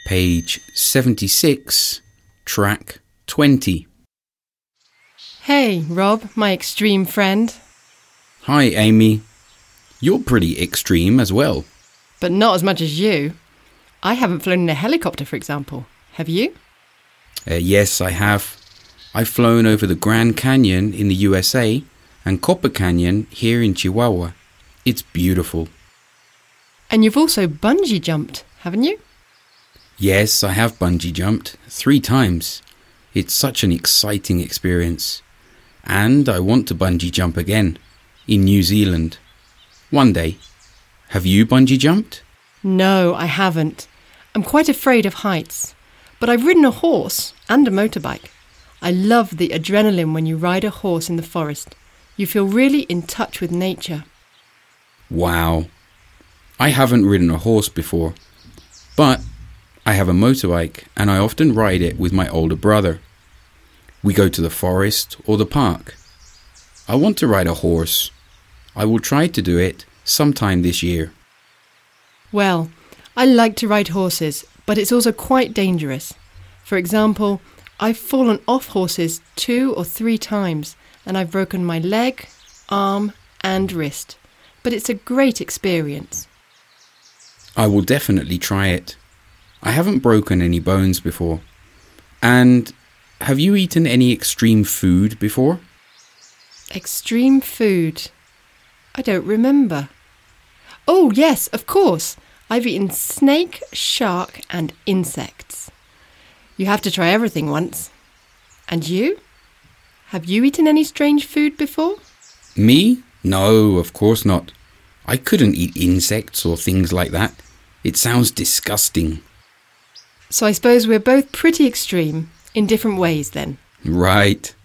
page 76, track 20. Hey, Rob, my extreme friend. Hi, Amy. You're pretty extreme as well. But not as much as you. I haven't flown in a helicopter, for example. Have you? Yes, I have. I've flown over the Grand Canyon in the USA and Copper Canyon here in Chihuahua. It's beautiful. And you've also bungee jumped, haven't you? Yes, I have bungee jumped 3 times. It's such an exciting experience. And I want to bungee jump again in New Zealand. One day. Have you bungee jumped? No, I haven't. I'm quite afraid of heights. But I've ridden a horse and a motorbike. I love the adrenaline when you ride a horse in the forest. You feel really in touch with nature. Wow. I haven't ridden a horse before, but I have a motorbike and I often ride it with my older brother. We go to the forest or the park. I want to ride a horse. I will try to do it sometime this year. Well, I like to ride horses, but it's also quite dangerous. For example, I've fallen off horses 2 or 3 times and I've broken my leg, arm and wrist. But it's a great experience. I will definitely try it. I haven't broken any bones before. And have you eaten any extreme food before? Extreme food? I don't remember. Oh, yes, of course. I've eaten snake, shark and insects. You have to try everything once. And you? Have you eaten any strange food before? Me? No, of course not. I couldn't eat insects or things like that. It sounds disgusting. So I suppose we're both pretty extreme in different ways then. Right.